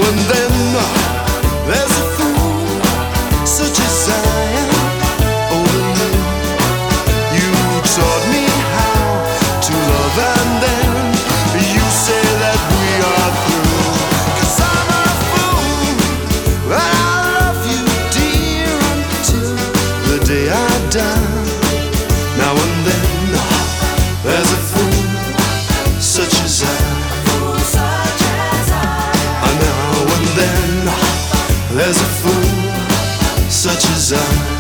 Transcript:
and then there's a fool such as I am. Only you taught me how to love, and then you say that we are through. 'Cause I'm a fool, but I love you, dear, until the day I die. Now and then there's a fool such as I. Now and then there's a fool such as I.